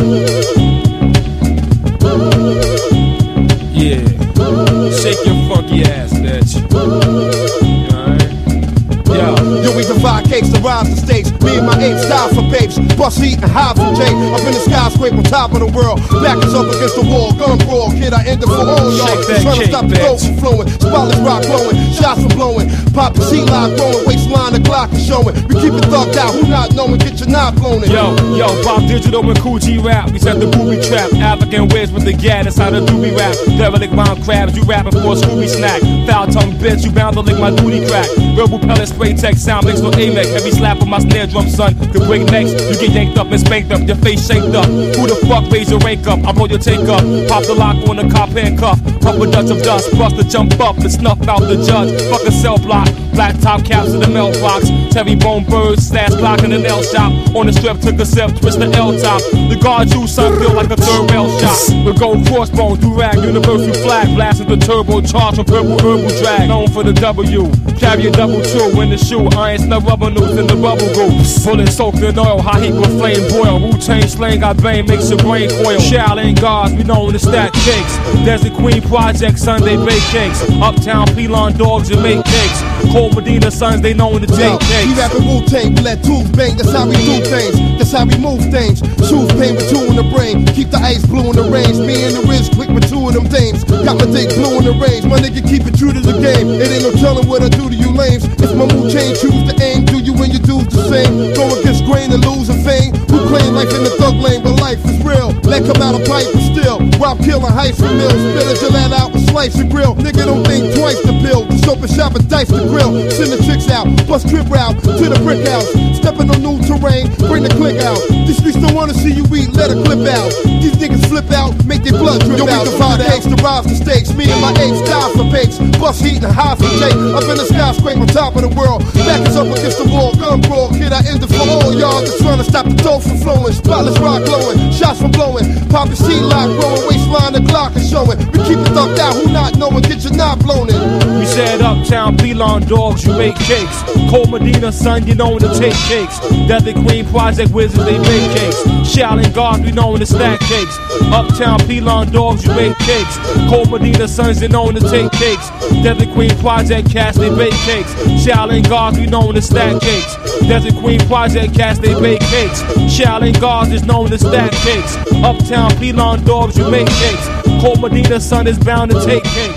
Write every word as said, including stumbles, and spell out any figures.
Yeah, shake your funky ass, bitch. Yo, we provide cakes to rise the stakes. Me and my apes die for babes. Bust heat and hide from Jake. Up in the skyscraper, top of the world. Back is up against the wall. Gun brawl, kid, I end it for all y'all. Trying to stop the dope from flowing. Spotless rock blowing. Shots from blowing. Poppin' C-Live growing. Waistline, the clock is showing. We keep it thugged out. Who not knowing? Get your knot blown in. Yo, yo, Bob Digital and Cool G rap. We set the booby trap. African ways with the gat. That's how the doobie rap. Derelict round crabs. You rapping for a Scooby snack. Foul tongue bitch. You bound to lick my duty crack. Verbal pellet spray tech sound mix no A M E C. Heavy slap on my snare drum, son. Could break necks. You get yanked up and spanked up. Your face shanked up. Who the fuck raise your rank up? I roll your take up. Pop the lock on the cop handcuff. Pump a Dutch of dust. Bust the jump up and snuff out the judge. Fuck a cell block. Black top caps in the mailbox. Terry bone birds. Slash clock in the nail shop. On the strip took a sip. Twist the L top. The guard you son feel like a third rail shot. With gold crossbones. Do-rag. Universal flag. Blasting the turbo charge from purple herbal drag. Known for the W. Carry a double two in the shoe. Iron snub rubber noose in the bubble goo. Bullet soaked in oil. High heat with flame boil. Wu-Tang slang got bang. Makes your brain coil. Shaolin guards. We known to stack cakes. Desert Queen Project. Sunday bake cakes. Uptown Pelon dogs and make cakes. Cold Medina sons. They known to take cakes. We rapping Wu-Tang. We let tools bang. That's how we do things. That's how we move things. Shoes pain with two in the brain. Keep the ice blue in the range. Me and the wrist quick with two of them dames. Got my dick blue in the range. My nigga keep it true to the game. It ain't no telling what I do to you lames. If my mood change, choose to aim. Do you and your dudes the same? Go against grain and lose a fame. Who claim life in the thug lane, but life is real. Let come out a pipe and still. Rob killing heights and mills. Spill a Gillette out with slice and grill. Nigga don't think twice to build. Just open shop and dice the grill. Send the chicks out. Bust trip route to the brick house. Stepping on new terrain. Bring the click out. These streets don't wanna see you eat. Let a clip out. These niggas flip out. Make their blood drip Yo, out. Yo, we divide eggs to rise the stakes. Me and my apes die for bakes. Bust heat and high for Jake. Up in the skyscraper, top of the world. Back is up against the wall. Gun brawl. Kid, I end it for all y'all. Just trying to stop the dough from flowing. Spotless rock glowing. Shots from blowing. Poppin' C-Live growing. Waistline, the clock is showing. We keep it thugged out. Who not knowing? Get your knot blown in. We said Uptown Pelon dogs. You make cakes. Cold Medina son. You know to take cakes. Desert Queen Project wizards. They make cakes. Shaolin guards. We know to stack cakes. Uptown Pelon dogs. You make cakes. Cold Medina sons. You know to take cakes. Desert Queen Project cast. They bake cakes. Shaolin guards. We know to stack cakes. Desert Queen Project cast. They bake cakes. Shaolin guards is known to stack cakes. Uptown Pelon dogs. You make cakes. Cold Medina son is bound to take cakes.